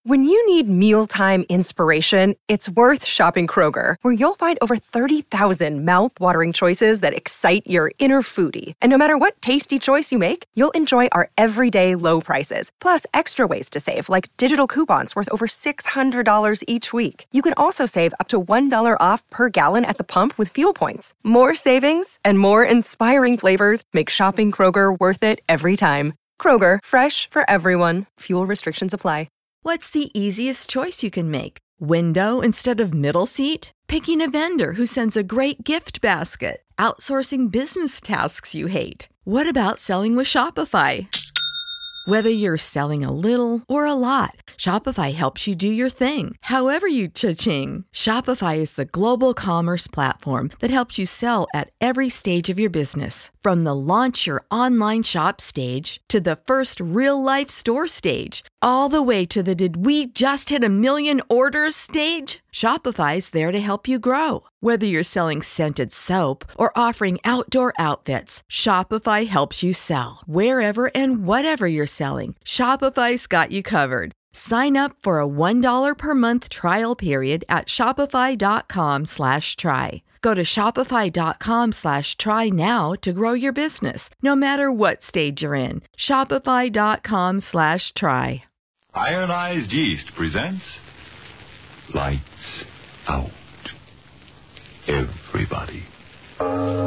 When you need mealtime inspiration, it's worth shopping Kroger, where you'll find over 30,000 mouth-watering choices that excite your inner foodie. And no matter what tasty choice you make, you'll enjoy our everyday low prices, plus extra ways to save, like digital coupons worth over $600 each week. You can also save up to $1 off per gallon at the pump with fuel points. More savings and more inspiring flavors make shopping Kroger worth it every time. Kroger, fresh for everyone. Fuel restrictions apply. What's the easiest choice you can make? Window instead of middle seat? Picking a vendor who sends a great gift basket? Outsourcing business tasks you hate? What about selling with Shopify? Whether you're selling a little or a lot, Shopify helps you do your thing, however you cha-ching. Shopify is the global commerce platform that helps you sell at every stage of your business. From the launch your online shop stage to the first real-life store stage, all the way to the did we just hit 1 million orders stage. Shopify's there to help you grow. Whether you're selling scented soap or offering outdoor outfits, Shopify helps you sell. Wherever and whatever you're selling, Shopify's got you covered. Sign up for a $1 per month trial period at shopify.com/try. Go to shopify.com/try now to grow your business, no matter what stage you're in. Shopify.com/try. Ironized Yeast presents Lights Out. Everybody. It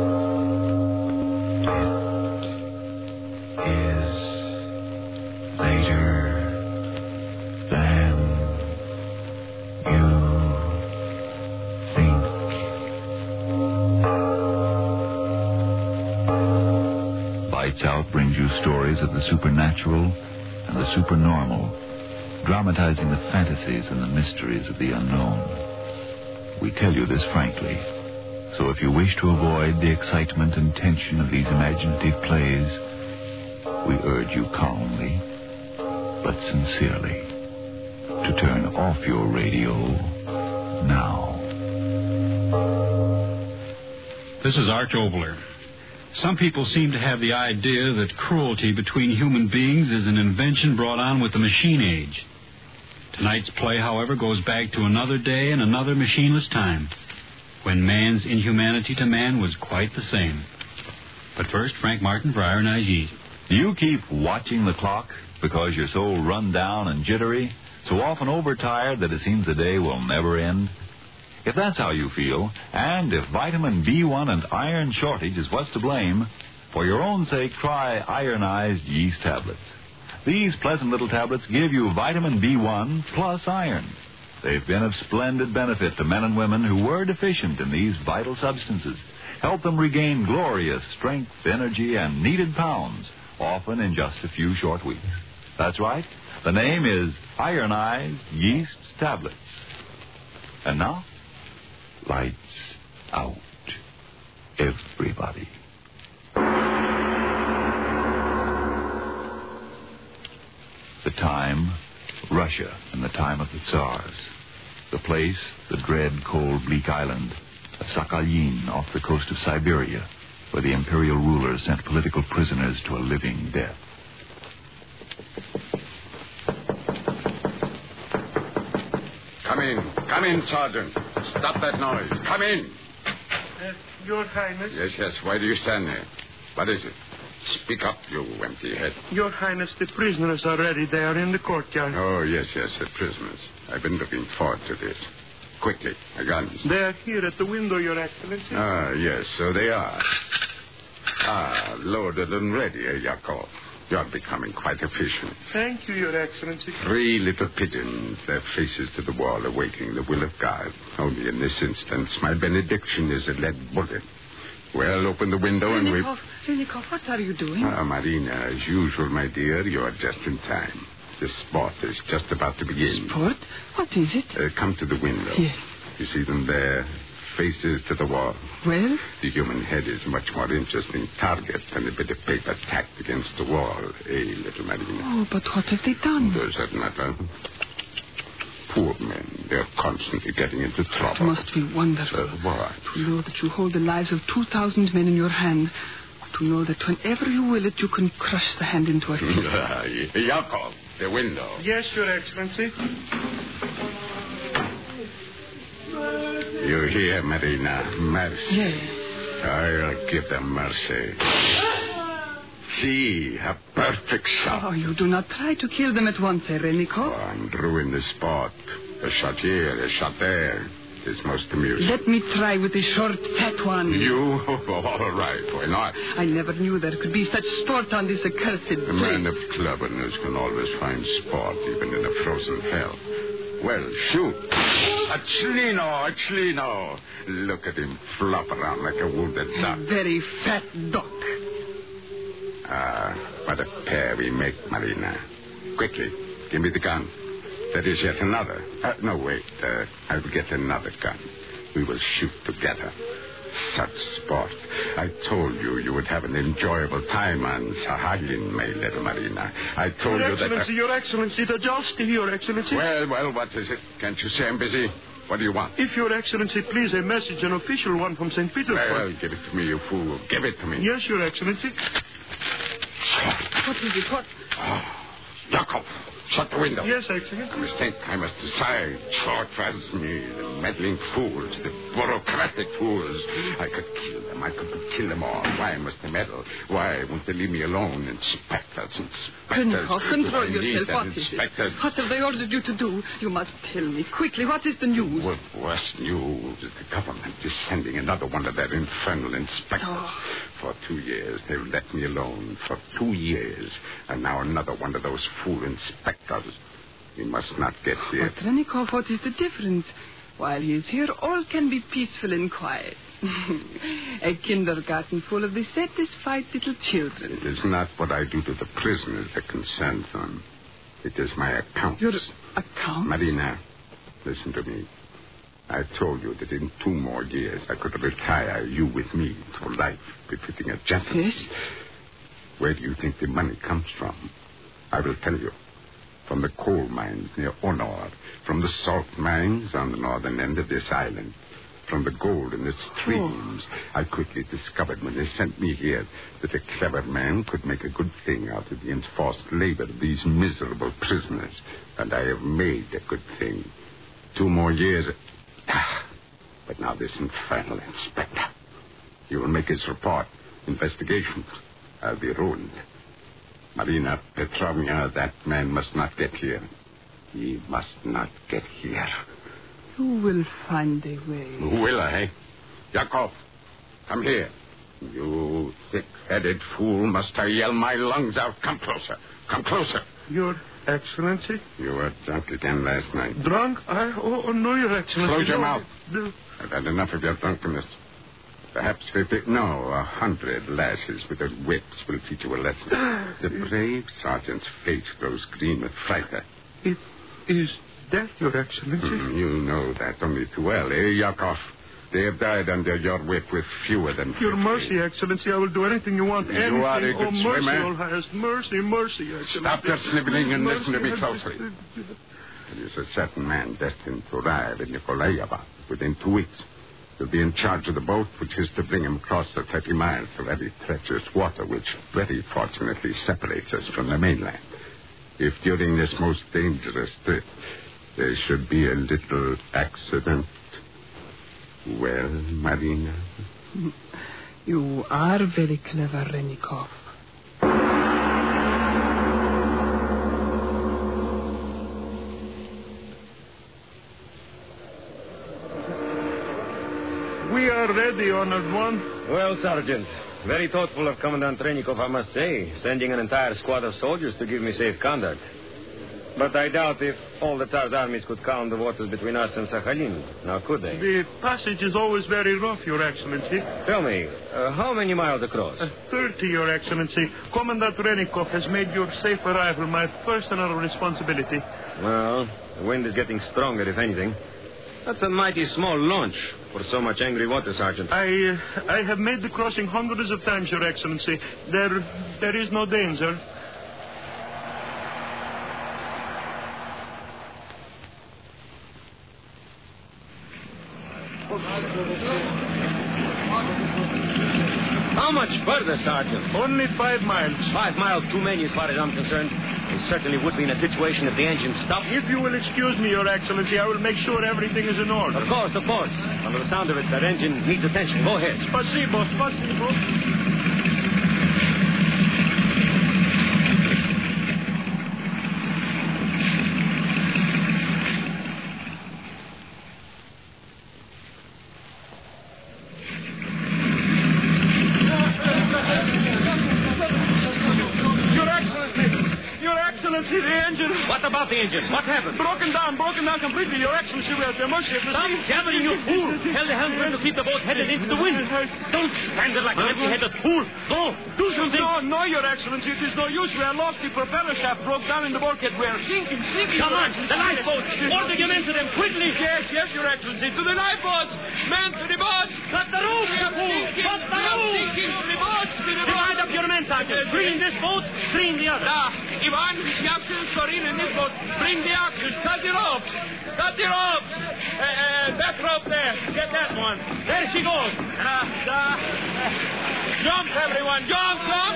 is later than you think. Lights Out brings you stories of the supernatural and the supernormal, dramatizing the fantasies and the mysteries of the unknown. We tell you this frankly, so if you wish to avoid the excitement and tension of these imaginative plays, we urge you calmly, but sincerely, to turn off your radio now. This is Arch Obler. Some people seem to have the idea that cruelty between human beings is an invention brought on with the machine age. Tonight's play, however, goes back to another day and another machineless time, when man's inhumanity to man was quite the same. But first, Frank Martin for Ironized Yeast. You keep watching the clock because you're so run down and jittery, so often overtired that it seems the day will never end? If that's how you feel, and if vitamin B1 and iron shortage is what's to blame, for your own sake, try Ironized Yeast tablets. These pleasant little tablets give you vitamin B1 plus iron. They've been of splendid benefit to men and women who were deficient in these vital substances. Help them regain glorious strength, energy, and needed pounds, often in just a few short weeks. That's right. The name is Ironized Yeast Tablets. And now, lights out. Everybody. The time, Russia in the time of the Tsars. The place, the dread, cold, bleak island of Sakhalin off the coast of Siberia, where the imperial rulers sent political prisoners to a living death. Come in, Sergeant. Stop that noise. Come in. Your Highness? Yes. Why do you stand there? What is it? Speak up, you empty head. Your Highness, the prisoners are ready. They are in the courtyard. Oh, yes, the prisoners. I've been looking forward to this. Quickly, the guns. They are here at the window, Your Excellency. Ah, yes, so they are. Loaded and ready, Yakov. You're becoming quite efficient. Thank you, Your Excellency. 3 little pigeons, their faces to the wall, awaiting the will of God. Only in this instance, my benediction is a lead bullet. Well, open the window and we... Linikov, what are you doing? Marina, as usual, my dear, you are just in time. The sport is just about to begin. Sport? What is it? Come to the window. Yes. You see them there, faces to the wall. Well? The human head is much more interesting target than a bit of paper tacked against the wall, little Marina? Oh, but what have they done? Does that matter? Poor men. They're constantly getting into trouble. It must be wonderful. What? To know that you hold the lives of 2,000 men in your hand. to know that whenever you will it, you can crush the hand into a fist. Yakov, the window. Yes, Your Excellency. You hear, Marina? Mercy. Yes. I'll give them mercy. See, a perfect shot. Oh, you do not try to kill them at once, Renikov. And ruin the spot. A shot here, a shot there. It's most amusing. Let me try with the short, fat one. You? All right, why not? I never knew there could be such sport on this accursed place. A man of cleverness can always find sport, even in a frozen hell. Well, shoot. A Chlino. Look at him flop around like a wounded duck. A very fat duck. What a pair we make, Marina. Quickly, give me the gun. There is yet another. No, wait. I will get another gun. We will shoot together. Such sport. I told you you would have an enjoyable time on Sahalin, my little Marina. I told you that... Your Excellency, the jousting, Your Excellency. Well, what is it? Can't you say I'm busy? What do you want? If Your Excellency please, a message, an official one from St. Petersburg. Well, give it to me, you fool. Give it to me. Yes, Your Excellency. What is it? What? Oh, Yakov, shut the window. Yes, Excellency. I must decide. Short as me, the meddling fools, the bureaucratic fools. I could kill them. I could kill them all. Why must they meddle? Why won't they leave me alone? Inspectors. Renikov, control yourself. What is inspectors. it? What have they ordered you to do? You must tell me quickly. What is the news? What worse news is the government is sending another one of their infernal inspectors. Oh. For 2 years, they've let me alone. For 2 years. And now another one of those fool inspectors. He must not get here. But, Renikov, what is the difference? While he is here, all can be peaceful and quiet. A kindergarten full of the satisfied little children. It is not what I do to the prisoners that concerns them. It is my accounts. Your accounts? Marina, listen to me. I told you that in 2 more years I could retire you with me for life, befitting a gentleman. Yes? Where do you think the money comes from? I will tell you. From the coal mines near Onor, from the salt mines on the northern end of this island, from the gold in the streams. I quickly discovered when they sent me here that a clever man could make a good thing out of the enforced labor of these miserable prisoners. And I have made a good thing. 2 more years... But now this infernal inspector. He will make his report. Investigation. I'll be ruined. Marina Petrovna, that man must not get here. He must not get here. You will find a way. Will I? Yakov, come here. You thick-headed fool. Must I yell my lungs out? Come closer. Come closer. Your Excellency? You were drunk again last night. Drunk? Oh, no, Your Excellency. Close your mouth. No. I've had enough of your drunkenness. Perhaps 100 lashes with their whips will teach you a lesson. The brave sergeant's face grows green with fright. It is death, Your Excellency. You know that only too well, Yakov? They have died under your whip with fewer than 50. Your mercy, Excellency. I will do anything you want. Anything. You are a good mercy, swimmer. All highest. Mercy, Excellency. Stop your sniveling and listen to me Mercy, closely. There is a certain man destined to arrive in Nikolaeva within 2 weeks. He'll be in charge of the boat which is to bring him across the 30 miles of very treacherous water which very fortunately separates us from the mainland. If during this most dangerous trip there should be a little accident... Well, Marina? You are very clever, Renikov. We are ready, Honored One. Well, Sergeant, very thoughtful of Commandant Renikov, I must say, sending an entire squad of soldiers to give me safe conduct. But I doubt if all the Tsar's armies could calm the waters between us and Sakhalin. Now, could they? The passage is always very rough, Your Excellency. Tell me, how many miles across? 30, Your Excellency. Commandant Renikov has made your safe arrival my personal responsibility. Well, the wind is getting stronger, if anything. That's a mighty small launch for so much angry water, Sergeant. I have made the crossing hundreds of times, Your Excellency. There is no danger. How much further, Sergeant? Only 5 miles. 5 miles too many as far as I'm concerned. We certainly would be in a situation if the engine stopped. If you will excuse me, Your Excellency, I will make sure everything is in order. Of course. Under the sound of it, that engine needs attention. Go ahead. Спасибо. What about the engine? What happened? Broken down completely, Your Excellency. We are at the mercy of the Stop jabbering, you fool! Tell the helmsman to keep the boat headed into the wind. Don't stand there like an empty-headed fool. Go, do something. No, Your Excellency. It is no use. We are lost. The propeller shaft broke down in the bulkhead. We are sinking. Come on, the lifeboat. Order your men to them quickly. Yes, Your Excellency. To the lifeboats. Men to the boats. Cut the rope, you fool. Cut the rope. To the boats. Divide up your men, Sergeant. Screen this boat, screen the other. Ivan, the axles are in this boat. Bring the axles. Cut the ropes. That rope there. Get that one. There she goes. Jump, everyone. Jump.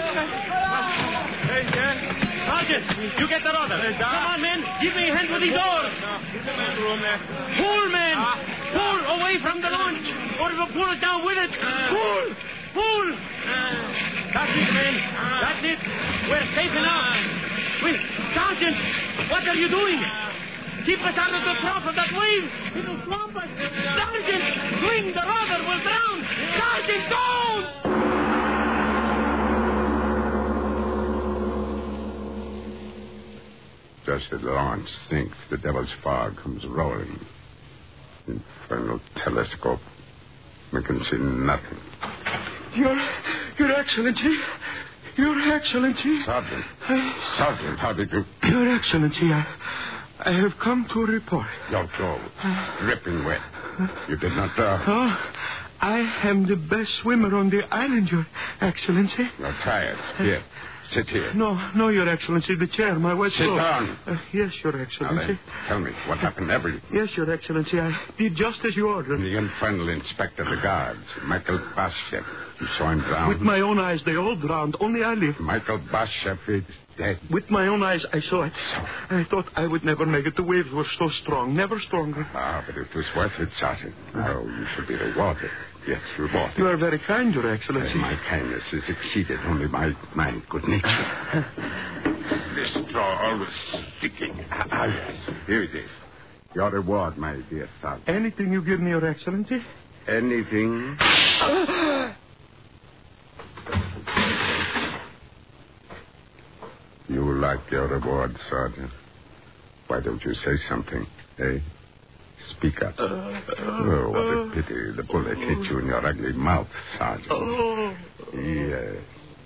Sergeant, you get the rudder. Come on, men. Give me a hand with these oars. Pull, men. Pull away from the launch. Or it will pull it down with it. Pull. That's it, men. That's it. We're safe enough. Wait, Sergeant, what are you doing? Keep us out of the trough of that wave. It will swamp us. Sergeant, swing the rudder. We'll drown. Sergeant, don't! Just as the launch sinks, the devil's fog comes rolling. Infernal telescope. We can see nothing. Your Excellency. Your Excellency. Sergeant, how did you... Your Excellency, I have come to report. Your clothes, dripping wet. You did not drown. Oh, I am the best swimmer on the island, Your Excellency. You're tired. Here, sit here. No, Your Excellency, the chair, my wet Sit down. Yes, Your Excellency. Now then, tell me, what happened? Everything. Yes, Your Excellency, I did just as you ordered. The infernal inspector of the guards, Michael Bashev. You saw him drown? With my own eyes, they all drowned. Only I lived. Michael Bashev is dead. With my own eyes, I saw it. So? I thought I would never make it. The waves were so strong, never stronger. But it was worth it, Sergeant. Oh, you should be rewarded. Yes, rewarded. You are very kind, Your Excellency. My kindness is exceeded only by my good nature. This straw always sticking. Yes, here it is. Your reward, my dear Sergeant. Anything you give me, Your Excellency? Anything. You like your reward, Sergeant. Why don't you say something, eh? Speak up. Oh, what a pity. The bullet hit you in your ugly mouth, Sergeant. Yes.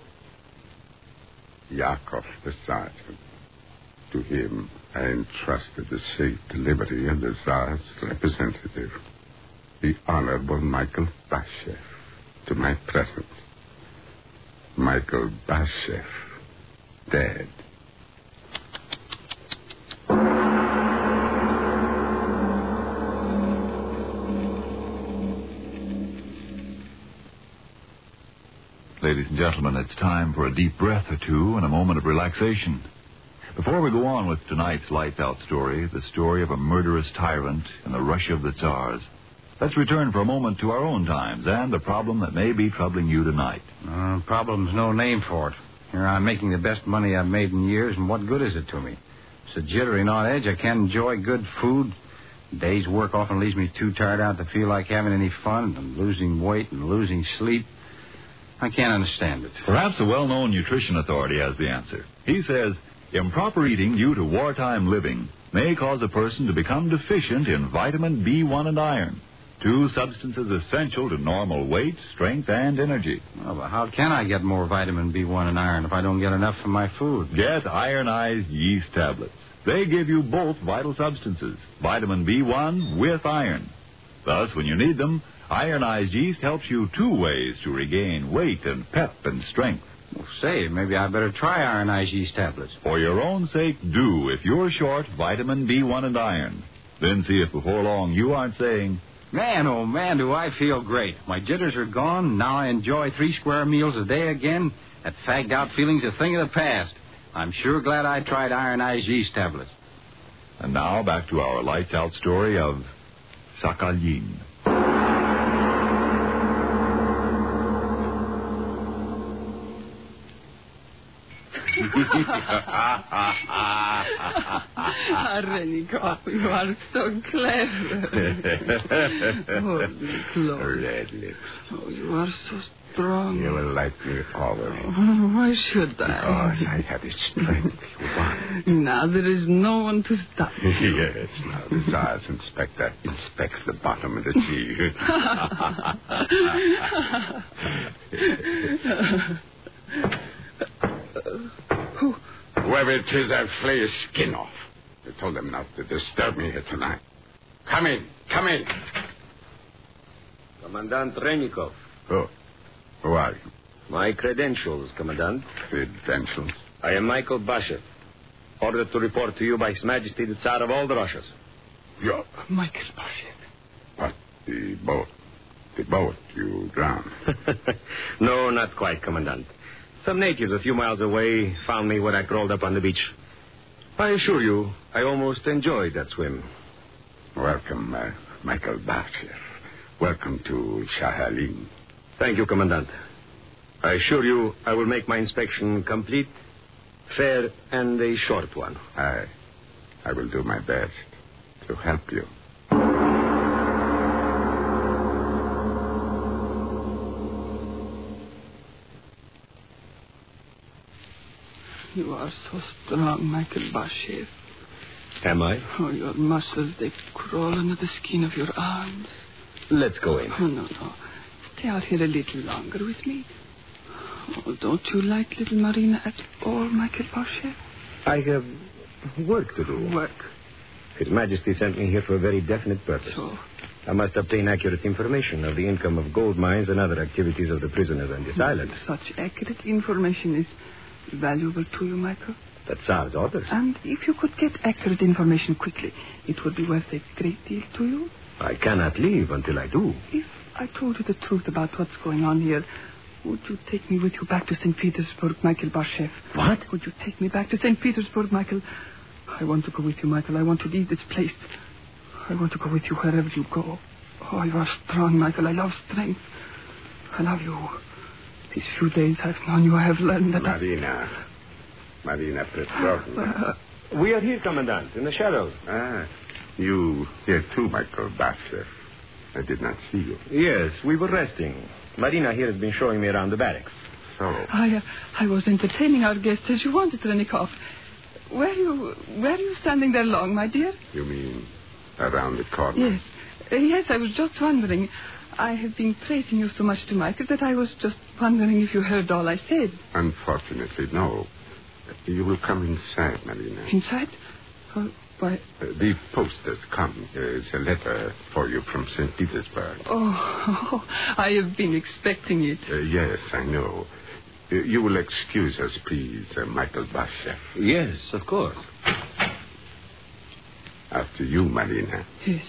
Yakov, the sergeant. To him, I entrusted the safe delivery of the Tsar's representative, the Honorable Michael Bashev, to my presence. Michael Bashev, dead. Ladies and gentlemen, it's time for a deep breath or two and a moment of relaxation. Before we go on with tonight's lights-out story, the story of a murderous tyrant in the Russia of the Tsars, let's return for a moment to our own times and the problem that may be troubling you tonight. Problem's no name for it. Here I'm making the best money I've made in years, and what good is it to me? It's a jittery, not edge. I can't enjoy good food. Day's work often leaves me too tired out to feel like having any fun. I'm losing weight and losing sleep. I can't understand it. Perhaps a well-known nutrition authority has the answer. He says, improper eating due to wartime living may cause a person to become deficient in vitamin B1 and iron, two substances essential to normal weight, strength, and energy. Well, but how can I get more vitamin B1 and iron if I don't get enough from my food? Get ironized yeast tablets. They give you both vital substances, vitamin B1 with iron. Thus, when you need them, ironized yeast helps you two ways to regain weight and pep and strength. Well, say, maybe I better try ironized yeast tablets. For your own sake, do if you're short vitamin B1 and iron. Then see if before long you aren't saying, Man, oh man, do I feel great. My jitters are gone. Now I enjoy 3 square meals a day again. That fagged out feeling's a thing of the past. I'm sure glad I tried Iron Eyes yeast tablets. And now back to our lights out story of Sakhalin. Renikoff, you are so clever. Oh, Lord. Red lips. Oh, you are so strong. You will like me always. Oh, why should I? Because I have the strength you want. Now there is no one to stop me. Yes, now the Tsar's inspector inspects the bottom of the sea. Whoever it is, I'll flay his skin off. I told them not to disturb me here tonight. Come in, come in. Commandant Rennikov. Who are you? My credentials, Commandant. Credentials? I am Michael Bashev, ordered to report to you by His Majesty the Tsar of all the Russias. You're Michael Bashev. What, the boat? The boat you drowned? No, not quite, Commandant. Some natives a few miles away found me when I crawled up on the beach. I assure you, I almost enjoyed that swim. Welcome, Michael Bashev. Welcome to Sakhalin. Thank you, Commandant. I assure you I will make my inspection complete, fair, and a short one. I will do my best to help you. You are so strong, Michael Bashev. Am I? Oh, your muscles, they crawl under the skin of your arms. Let's go in. Oh, no. Stay out here a little longer with me. Oh, don't you like little Marina at all, Michael Bashev? I have work to do. Work? His Majesty sent me here for a very definite purpose. So? I must obtain accurate information of the income of gold mines and other activities of the prisoners on this island. Such accurate information is valuable to you, Michael? The Tsar's orders. And if you could get accurate information quickly, it would be worth a great deal to you. I cannot leave until I do. If I told you the truth about what's going on here, would you take me with you back to St. Petersburg, Michael Bashev? What? Would you take me back to St. Petersburg, Michael? I want to go with you, Michael. I want to leave this place. I want to go with you wherever you go. Oh, you are strong, Michael. I love strength. I love you. These few days I've known you, I have learned that... Marina Petrovna. We are here, Commandant, in the shadows. You here too, Michael Bashev. I did not see you. Yes, we were resting. Marina here has been showing me around the barracks. So? I was entertaining our guests as you wanted, Renikoff. Were you standing there long, my dear? You mean around the corner? Yes. Yes, I was just wondering. I have been praising you so much to Michael that I was just wondering if you heard all I said. Unfortunately, no. You will come inside, Marina. Inside? Why? The post has come. There's a letter for you from St. Petersburg. Oh, I have been expecting it. Yes, I know. You will excuse us, please, Michael Bashev. Yes, of course. After you, Marina. Yes.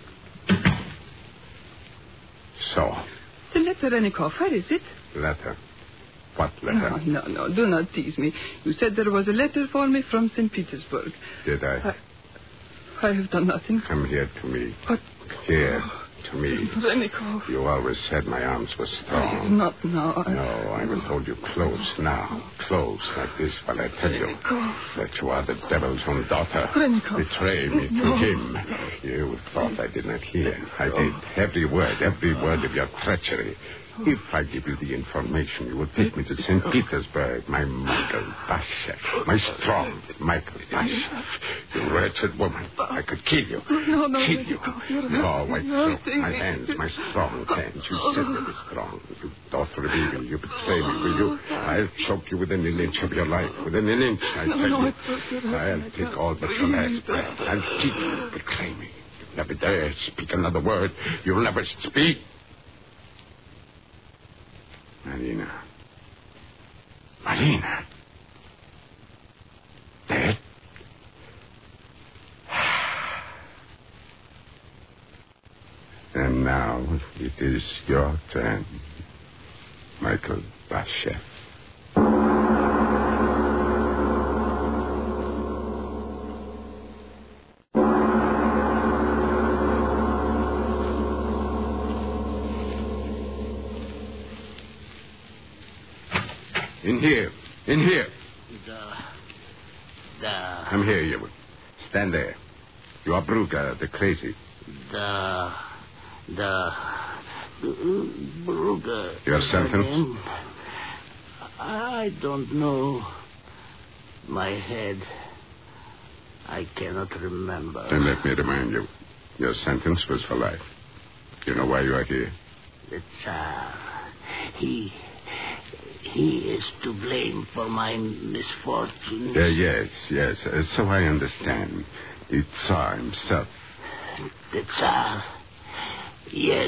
So? The letter, Renikoff, where is it? Letter? What letter? No, do not tease me. You said there was a letter for me from St. Petersburg. Did I? I have done nothing. Come here to me. What? Here, to me. Renikoff. You always said my arms were strong. It's not now. No, I will hold you close now. Close like this while I tell you that you are the devil's own daughter. Renikoff. Betray me to him. You thought I did not hear. I did. Every word of your treachery. If I give you the information, you will take me to St. Petersburg, my Michael Bashev. My strong Michael Bashev. You wretched woman. I could kill you. No, kill you. No, my throat, my thing. hands, my strong hands. You said you were strong. You daughter of evil. You betray me, will you? I'll choke you within an inch of your life. Within an inch, I tell you. I'll take all but your last breath. I'll keep you. Betray me. You never dare speak another word. You'll never speak. Marina. Dead? And now it is your turn, Michael Bashev. In here. Come here, you. Stand there. You are Brugger, the crazy. Brugger. Your sentence? I don't know. My head. I cannot remember. Then let me remind you. Your sentence was for life. You know why you are here? The Tsar. He is to blame for my misfortunes. Yes. So I understand. The Tsar himself. The Tsar. Yes,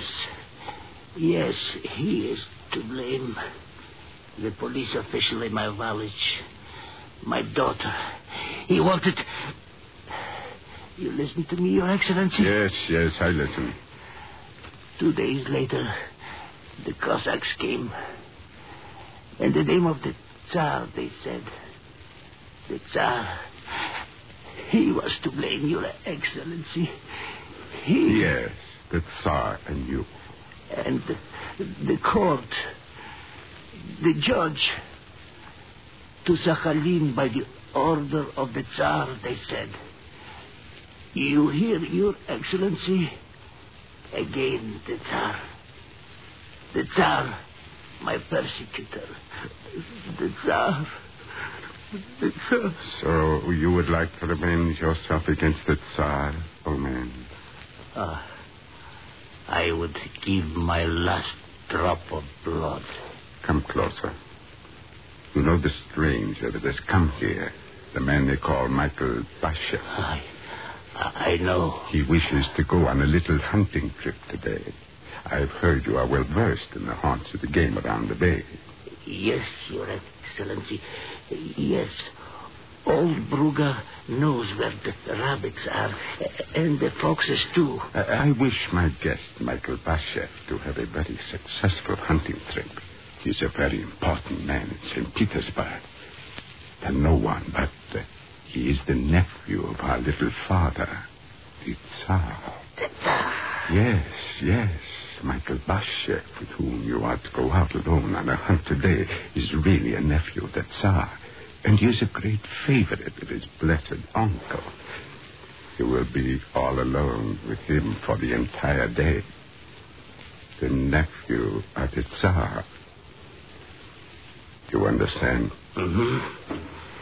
he is to blame. The police official in my village. My daughter. He wanted... You listen to me, Your Excellency? Yes, I listen. 2 days later, the Cossacks came. In the name of the Tsar, they said. The Tsar, he was to blame, Your Excellency. Yes, the Tsar and you. And the court, the judge, to Sakhalin by the order of the Tsar, they said. You hear, Your Excellency? Again, the Tsar. The Tsar, my persecutor. The Tsar. So you would like to revenge yourself against the Tsar, old man? I would give my last drop of blood. Come closer. You know the stranger that has come here, the man they call Michael Bashev. I know. He wishes to go on a little hunting trip today. I've heard you are well versed in the haunts of the game around the bay. Yes, Your Excellency. Yes. Old Brugger knows where the rabbits are, and the foxes, too. I wish my guest, Michael Bashev, to have a very successful hunting trip. He's a very important man in St. Petersburg. And no one but he is the nephew of our little father, the Tsar. The Tsar? Yes. Michael Bashev, with whom you are to go out alone on a hunt today, is really a nephew of the Tsar. And he is a great favorite of his blessed uncle. You will be all alone with him for the entire day. The nephew of the Tsar. You understand? Mm-hmm.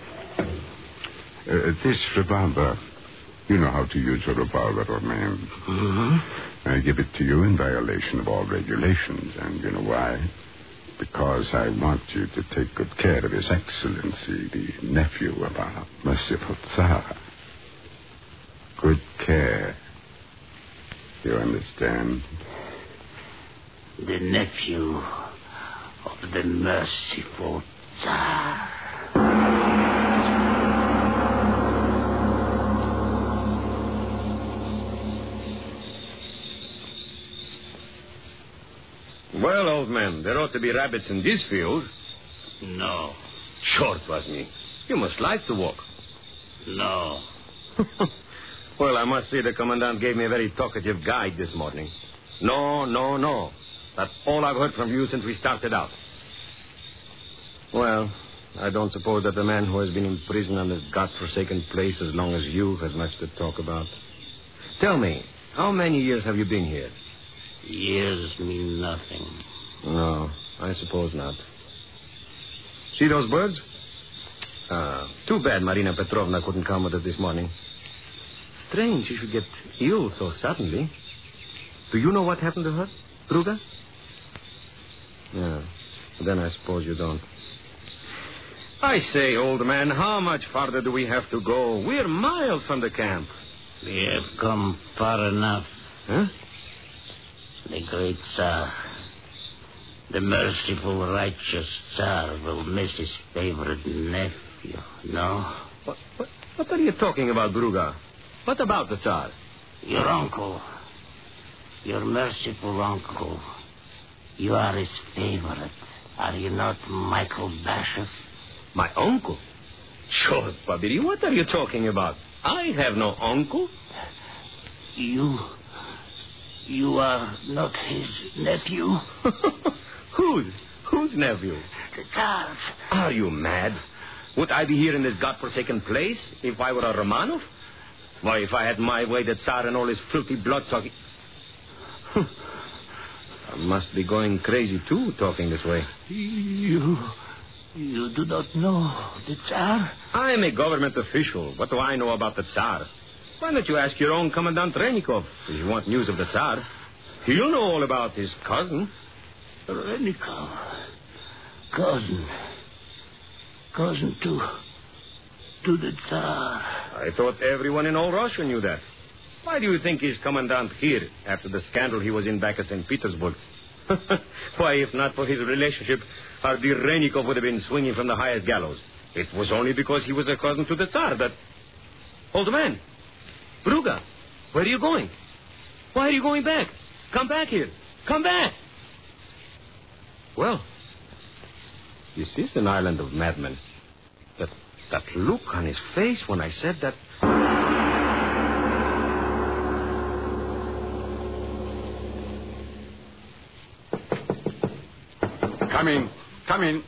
This revolver, you know how to use a revolver, old man. Mm-hmm. I give it to you in violation of all regulations, and you know why? Because I want you to take good care of His Excellency, the nephew of our merciful Tsar. Good care. You understand? The nephew of the merciful Tsar. Well, old man, there ought to be rabbits in this field. No. Short was me. You must like to walk. No. Well, I must say the commandant gave me a very talkative guide this morning. No. That's all I've heard from you since we started out. Well, I don't suppose that the man who has been in prison on this godforsaken place as long as you has much to talk about. Tell me, how many years have you been here? Years mean nothing. No, I suppose not. See those birds? Too bad Marina Petrovna couldn't come with us this morning. Strange she should get ill so suddenly. Do you know what happened to her, Brugger? Yeah, then I suppose you don't. I say, old man, how much farther do we have to go? We're miles from the camp. We have come far enough. Huh? The great Tsar, the merciful, righteous Tsar, will miss his favorite nephew, no? What are you talking about, Brugger? What about the Tsar? Your uncle. Your merciful uncle. You are his favorite. Are you not, Michael Basheff? My uncle? Sure, Bobby, what are you talking about? I have no uncle. You are not his nephew? Whose nephew? The Tsar's. Are you mad? Would I be here in this godforsaken place if I were a Romanov? Why, if I had my way, the Tsar and all his filthy bloodsucking... I must be going crazy, too, talking this way. You do not know the Tsar? I am a government official. What do I know about the Tsar? Why don't you ask your own Commandant Rennikov if you want news of the Tsar? He'll know all about his cousin. Rennikov. Cousin to the Tsar. I thought everyone in all Russia knew that. Why do you think he's commandant here after the scandal he was in back at St. Petersburg? Why, if not for his relationship, our dear Rennikov would have been swinging from the highest gallows. It was only because he was a cousin to the Tsar that... Old man, Bruga, where are you going? Why are you going back? Come back here. Come back. Well, this is an island of madmen. That look on his face when I said that... Come in.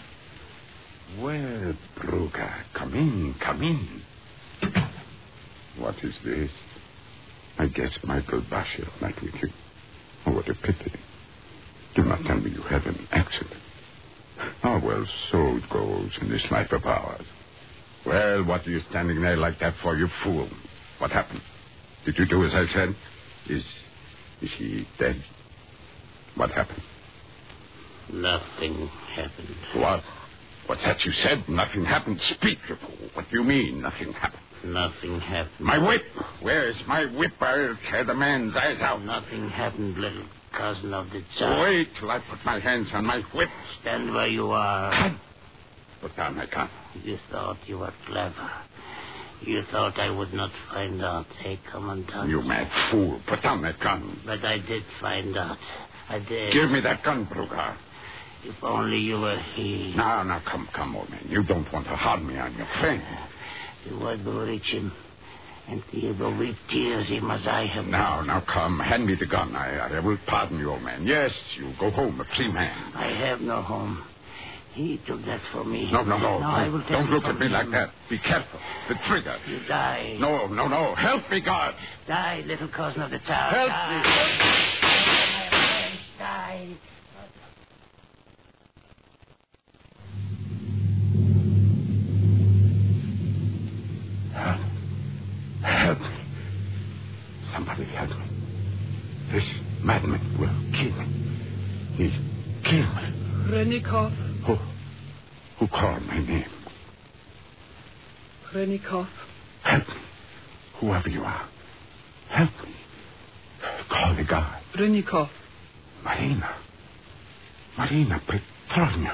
Well, Bruga, come in. What is this? I guess Michael Basheff met with you. Oh, what a pity. Do not tell me you had an accident. Oh, well, so it goes in this life of ours. Well, what are you standing there like that for, you fool? What happened? Did you do as I said? Is he dead? What happened? Nothing happened. What? What's that you said? Nothing happened? Speak, you fool. What do you mean, nothing happened? Nothing happened. My whip! Where's my whip? I'll tear the man's eyes out. Nothing happened, little cousin of the Tsar. Wait till I put my hands on my whip. Stand where you are. Put down my gun. You thought you were clever. You thought I would not find out, eh, Commandant? You mad fool. Put down that gun. But I did find out. I did. Give me that gun, Bruga. If only you were here. Now, come, old man. You don't want to harm me on your friend. You would reach him, and you will weep tears him as I have. Now, come. Hand me the gun. I will pardon you, old man. Yes, you go home a free man. I have no home. He took that for me. No. I will take Don't look it at me from like him. that. Be careful. The trigger. You die. No. Help me, God. Die, little cousin of the Tsar. Help me. Die. Help me. Somebody help me. This madman will kill me. He'll kill me. Rennikov. Who called my name? Rennikov. Help me. Whoever you are. Help me. Call the guard. Rennikov. Marina Petrovna.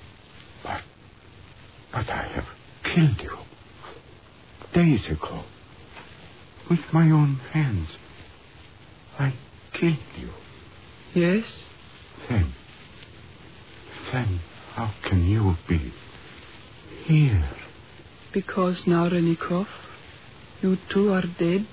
But I have killed you. Days ago. With my own hands. I killed you. Yes? Then how can you be here? Because now, Rennikov, you too are dead.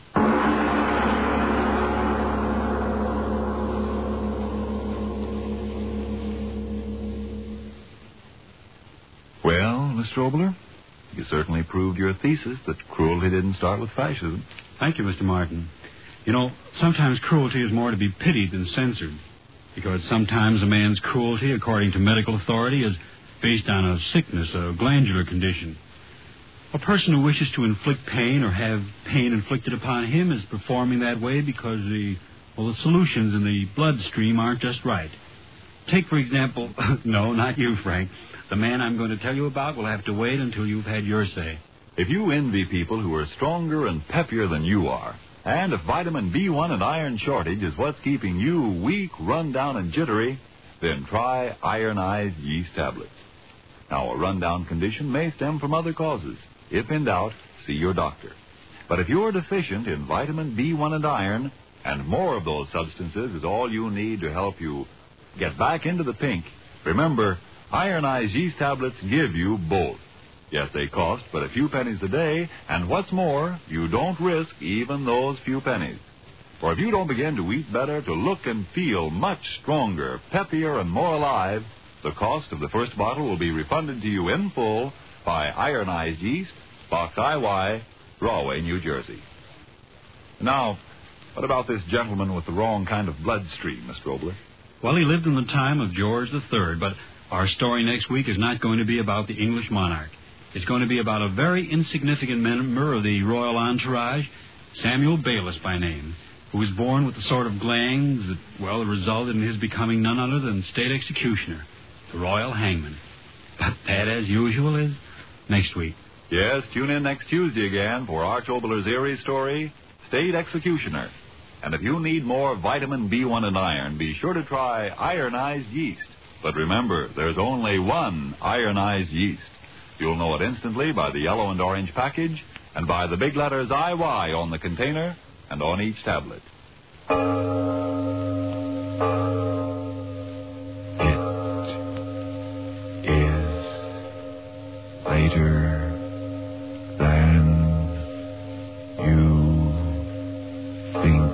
Well, Mr. Obler, you certainly proved your thesis that cruelty didn't start with fascism. Thank you, Mr. Martin. You know, sometimes cruelty is more to be pitied than censored. Because sometimes a man's cruelty, according to medical authority, is based on a sickness, a glandular condition. A person who wishes to inflict pain or have pain inflicted upon him is performing that way because the solutions in the bloodstream aren't just right. Take, for example, no, not you, Frank. The man I'm going to tell you about will have to wait until you've had your say. If you envy people who are stronger and peppier than you are, and if vitamin B1 and iron shortage is what's keeping you weak, run down, and jittery, then try ironized yeast tablets. Now, a rundown condition may stem from other causes. If in doubt, see your doctor. But if you're deficient in vitamin B1 and iron, And more of those substances is all you need to help you get back into the pink. Remember, ironized yeast tablets give you both. Yes, they cost but a few pennies a day, and what's more, you don't risk even those few pennies. For if you don't begin to eat better, to look and feel much stronger, peppier, and more alive, the cost of the first bottle will be refunded to you in full by Ironized Yeast, Box IY, Rahway, New Jersey. Now, what about this gentleman with the wrong kind of bloodstream, Mr. Obler? Well, he lived in the time of George III, but our story next week is not going to be about the English monarch. It's going to be about a very insignificant member of the royal entourage, Samuel Bayliss by name, who was born with the sort of glands that, well, resulted in his becoming none other than state executioner, the royal hangman. But that, as usual, is next week. Yes, tune in next Tuesday again for Arch Obler's eerie story, State Executioner. And if you need more vitamin B1 and iron, be sure to try ironized yeast. But remember, there's only one ironized yeast. You'll know it instantly by the yellow and orange package and by the big letters IY on the container and on each tablet. It is later than you think.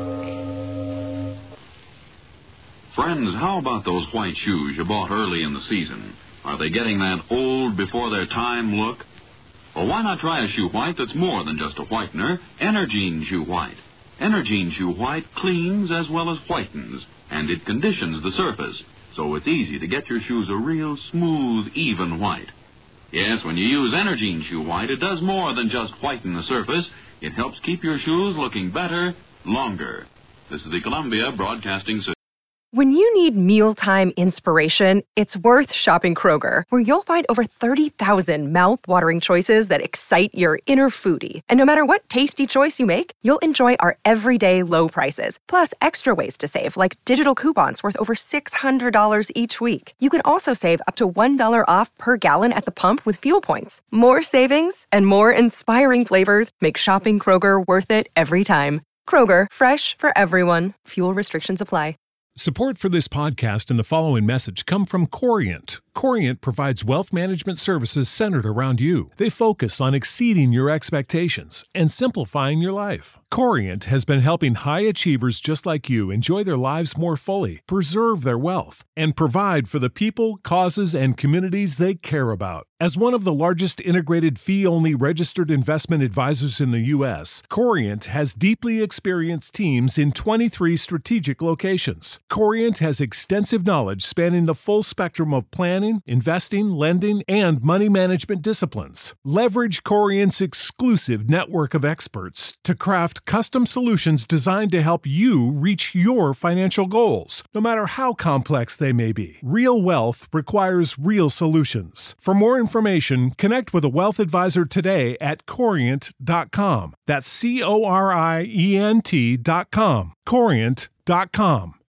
Friends, how about those white shoes you bought early in the season? Are they getting that old before their time look? Well, why not try a shoe white that's more than just a whitener? Energine Shoe White. Energine Shoe White cleans as well as whitens, and it conditions the surface, so it's easy to get your shoes a real smooth, even white. Yes, when you use Energine Shoe White, it does more than just whiten the surface. It helps keep your shoes looking better, longer. This is the Columbia Broadcasting System. When you need mealtime inspiration, it's worth shopping Kroger, where you'll find over 30,000 mouth-watering choices that excite your inner foodie. And no matter what tasty choice you make, you'll enjoy our everyday low prices, plus extra ways to save, like digital coupons worth over $600 each week. You can also save up to $1 off per gallon at the pump with fuel points. More savings and more inspiring flavors make shopping Kroger worth it every time. Kroger, fresh for everyone. Fuel restrictions apply. Support for this podcast and the following message come from Corient. Corient provides wealth management services centered around you. They focus on exceeding your expectations and simplifying your life. Corient has been helping high achievers just like you enjoy their lives more fully, preserve their wealth, and provide for the people, causes, and communities they care about. As one of the largest integrated fee-only registered investment advisors in the U.S., Corient has deeply experienced teams in 23 strategic locations. Corient has extensive knowledge spanning the full spectrum of planning, investing, lending, and money management disciplines. Leverage Corient's exclusive network of experts to craft custom solutions designed to help you reach your financial goals, no matter how complex they may be. Real wealth requires real solutions. For more information, connect with a wealth advisor today at Corient.com. That's Corient.com. Corient.com.